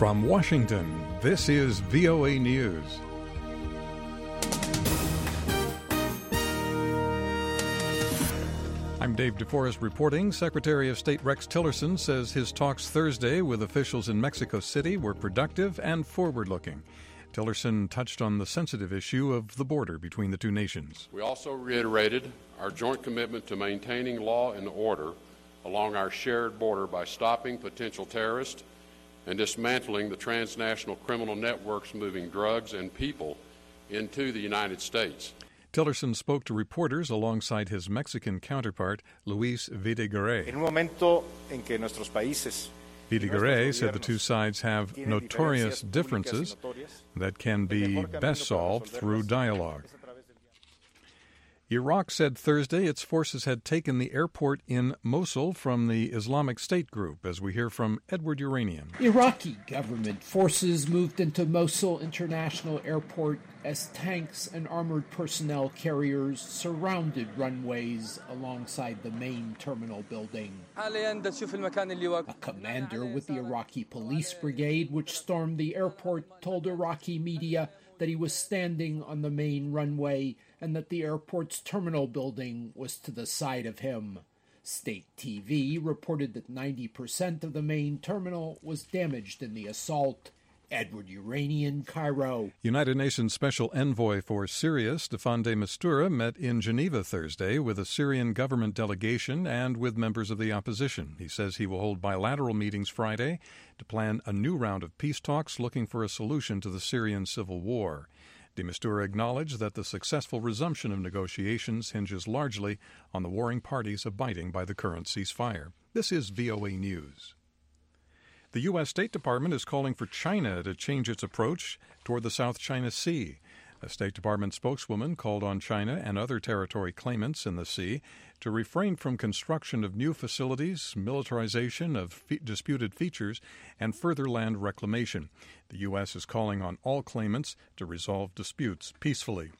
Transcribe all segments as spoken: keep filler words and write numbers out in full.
From Washington, this is V O A News. I'm Dave DeForest reporting. Secretary of State Rex Tillerson says his talks Thursday with officials in Mexico City were productive and forward-looking. Tillerson touched on the sensitive issue of the border between the two nations. We also reiterated our joint commitment to maintaining law and order along our shared border by stopping potential terrorists and dismantling the transnational criminal networks moving drugs and people into the United States. Tillerson spoke to reporters alongside his Mexican counterpart, Luis Videgaray. En un momento en que nuestros países Videgaray said the two sides have notorious differences that can be best solved through dialogue. Iraq said Thursday its forces had taken the airport in Mosul from the Islamic State group, as we hear from Edward Uranian. Iraqi government forces moved into Mosul International Airport as tanks and armored personnel carriers surrounded runways alongside the main terminal building. A commander with the Iraqi police brigade, which stormed the airport, told Iraqi media that he was standing on the main runway and that the airport's terminal building was to the side of him. State T V reported that ninety percent of the main terminal was damaged in the assault. Edward Uranian, Cairo. United Nations Special Envoy for Syria, Staffan de Mistura, met in Geneva Thursday with a Syrian government delegation and with members of the opposition. He says he will hold bilateral meetings Friday to plan a new round of peace talks looking for a solution to the Syrian civil war. De Mistura acknowledged that the successful resumption of negotiations hinges largely on the warring parties abiding by the current ceasefire. This is V O A News. The U S State Department is calling for China to change its approach toward the South China Sea. A State Department spokeswoman called on China and other territory claimants in the sea to refrain from construction of new facilities, militarization of fe- disputed features, and further land reclamation. The U S is calling on all claimants to resolve disputes peacefully.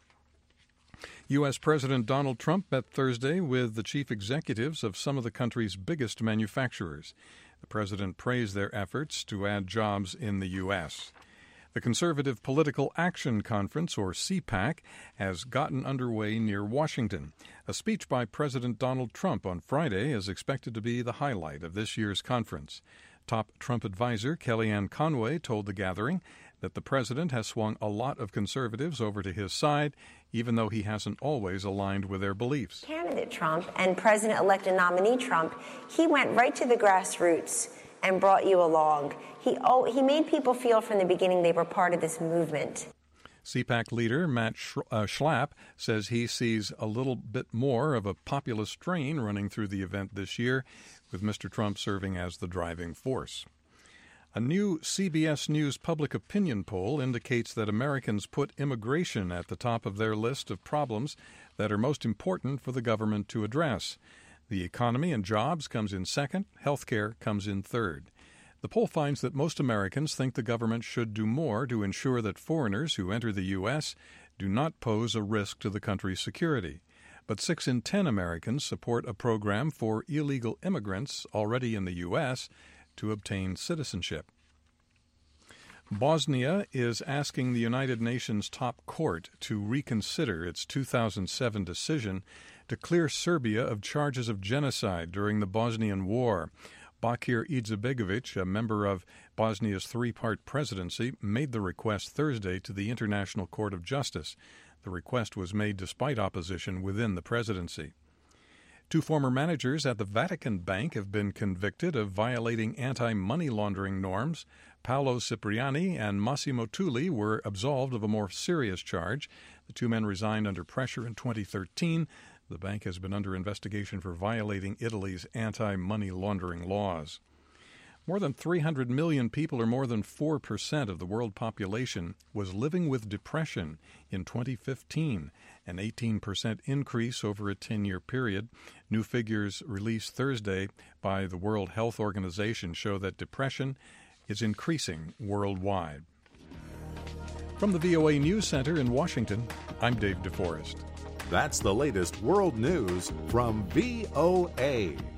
U S. President Donald Trump met Thursday with the chief executives of some of the country's biggest manufacturers. The president praised their efforts to add jobs in the U S. The Conservative Political Action Conference, or C PAC, has gotten underway near Washington. A speech by President Donald Trump on Friday is expected to be the highlight of this year's conference. Top Trump advisor Kellyanne Conway told the gathering that the president has swung a lot of conservatives over to his side, even though he hasn't always aligned with their beliefs. Candidate Trump and President-elect and nominee Trump, he went right to the grassroots and brought you along. He oh, he made people feel from the beginning they were part of this movement. C PAC leader Matt Sch- uh, Schlapp says he sees a little bit more of a populist strain running through the event this year, with Mister Trump serving as the driving force. A new C B S News public opinion poll indicates that Americans put immigration at the top of their list of problems that are most important for the government to address. The economy and jobs comes in second, health care comes in third. The poll finds that most Americans think the government should do more to ensure that foreigners who enter the U S do not pose a risk to the country's security. But six in ten Americans support a program for illegal immigrants already in the U S to obtain citizenship. Bosnia is asking the United Nations top court to reconsider its two thousand seven decision to clear Serbia of charges of genocide during the Bosnian War. Bakir Izetbegovic, a member of Bosnia's three-part presidency, made the request Thursday to the International Court of Justice. The request was made despite opposition within the presidency. Two former managers at the Vatican Bank have been convicted of violating anti-money laundering norms. Paolo Cipriani and Massimo Tulli were absolved of a more serious charge. The two men resigned under pressure in twenty thirteen. The bank has been under investigation for violating Italy's anti-money laundering laws. More than three hundred million people, or more than four percent of the world population, was living with depression in twenty fifteen, an eighteen percent increase over a ten-year period. New figures released Thursday by the World Health Organization show that depression is increasing worldwide. From the V O A News Center in Washington, I'm Dave DeForest. That's the latest world news from V O A.